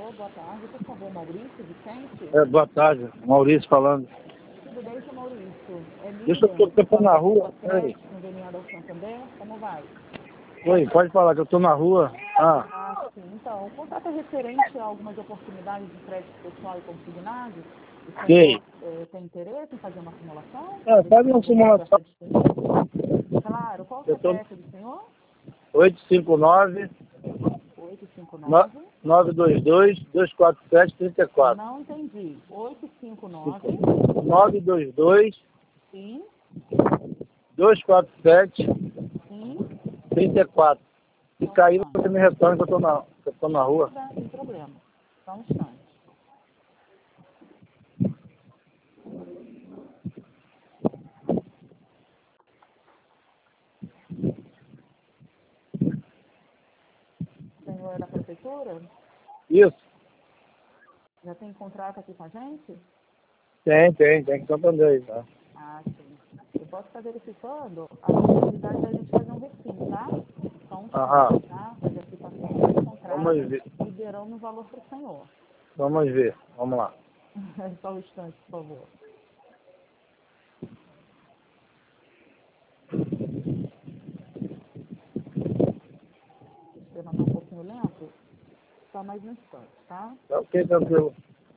Boa tarde, por favor, Maurício, Vicente? Boa tarde, Maurício falando. Tudo bem, seu Maurício? É Deixa eu tô na rua. No Daniel Santander, como vai? Oi, pode falar que eu tô na rua. Sim. Então, o contato é referente a algumas oportunidades de crédito pessoal e consignado. O senhor tem interesse em fazer uma simulação? Faz uma simulação. Claro, qual o CPF do senhor? 859 859 922 247 34. Não entendi. 859 922 Sim, 247 sim. 34. Se cair, você me retorna que eu tô na rua. Não tem problema. Só um instante. O senhor é da prefeitura? Isso. Já tem contrato aqui com a gente? Tem que Santander, tá? Sim. Eu posso estar verificando a possibilidade da gente fazer um refim, tá? Só um instante, tá? Fazer a aplicação do contrato, Vamos ver. liberando o valor para o senhor. Vamos ver, vamos lá. Só um instante, por favor. O sistema está um pouquinho lento. Só mais um instante, tá? Tá ok, tranquilo.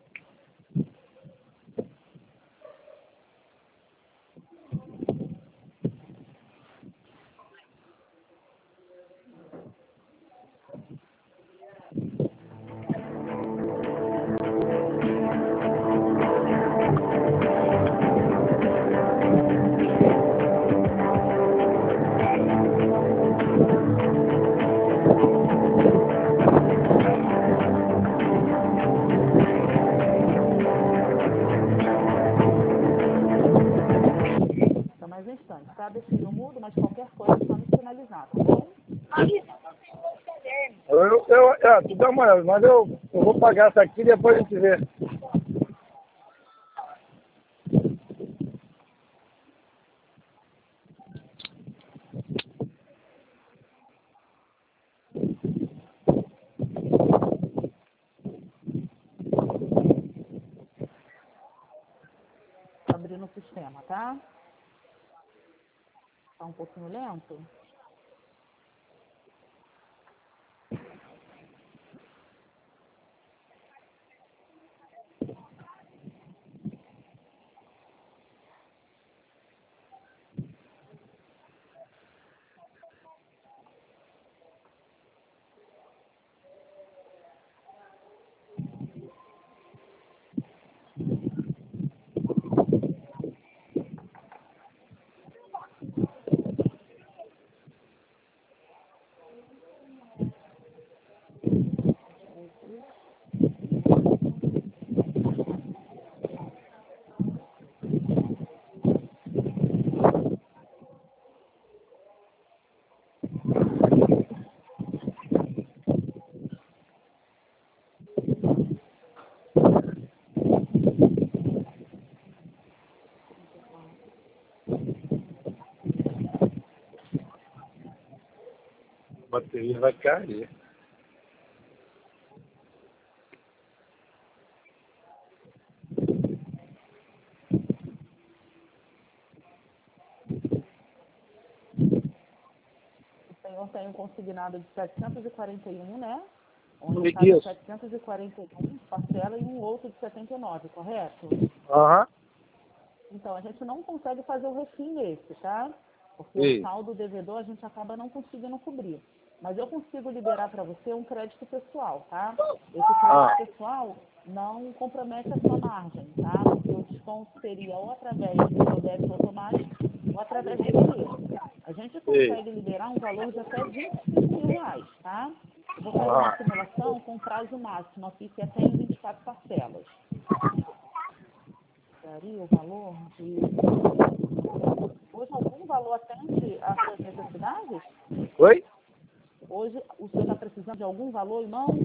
Só mais um instante, tá? Deixei no mudo, mas qualquer coisa é só me sinalizar, tá bom? Tu dá uma olhada, mas eu vou pagar essa aqui e depois a gente vê. Abrindo o sistema, tá? Tá um pouquinho lento? A bateria vai cair. O senhor tem um consignado de 741, né? Onde cabe 741 parcela e um outro de 79, correto? Então, a gente não consegue fazer o refim desse, tá? Porque o saldo devedor a gente acaba não conseguindo cobrir. Mas eu consigo liberar para você um crédito pessoal, tá? Esse crédito pessoal não compromete a sua margem, tá? Porque o desconto seria ou através do seu débito automático ou através do boleto. A gente consegue liberar um valor de até R$ 25.000, tá? Eu vou fazer uma simulação com prazo máximo aqui, que é até em 24 parcelas. Daria o valor de... Hoje algum valor atende às suas necessidades? Oi? Hoje o senhor está precisando de algum valor em mãos?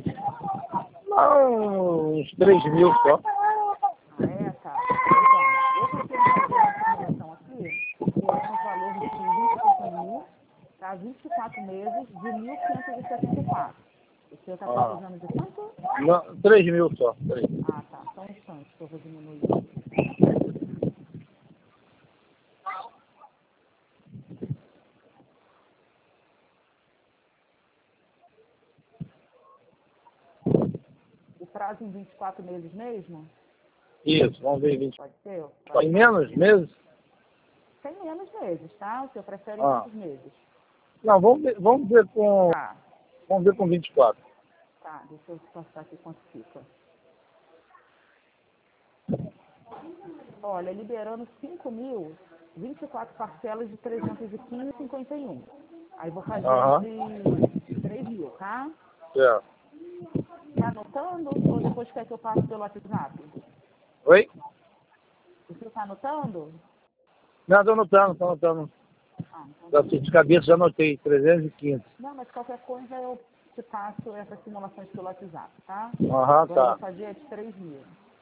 Não, uns 3.000 só. Tá. Então, eu consigo fazer uma simulação aqui, gerando o valor de 25.000 para 24 meses de 1.574. O senhor está precisando de quanto? Não, 3 mil só. 3. Ah, tá. Só um instante que eu vou diminuir aqui. O prazo em 24 meses mesmo? Isso, vamos ver 20. Pode ser? Em menos meses? Tem menos meses, tá? O senhor prefere quantos meses? Não, vamos ver com. Tá, Vamos ver com 24. tá. Deixa eu passar aqui quanto fica. Olha, liberando 5 mil, 24 parcelas de 315,51. Aí vou fazer de 3 mil, tá? Certo. Tá anotando ou depois quer que eu passe pelo WhatsApp? Oi? O senhor tá anotando? Não, estou anotando. Ah, então... De cabeça já anotei, 315. Não, mas qualquer coisa eu te passo essas simulações pelo WhatsApp, tá? Aham, Agora eu tá. vou fazer a de 3 mil.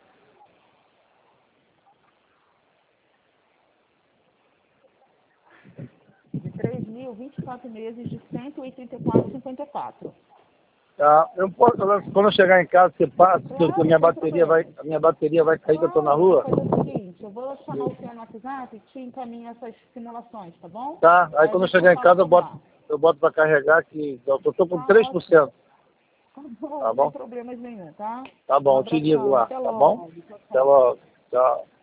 De 3 mil, 24 meses de 184,54. Tá. Eu posso, quando eu chegar em casa, você passa, porque a minha bateria vai cair que eu estou na rua. Vou fazer o seguinte, eu vou chamar o senhor no WhatsApp e te encaminho essas simulações, tá bom? Tá, aí quando eu chegar em casa eu boto para carregar que eu tô com 3%. Tá bom, Tá bom? sem problemas nenhum, tá? Tá bom, Um eu te ligo abração, lá, até tá bom? logo. Tchau, Até tchau. logo, tchau.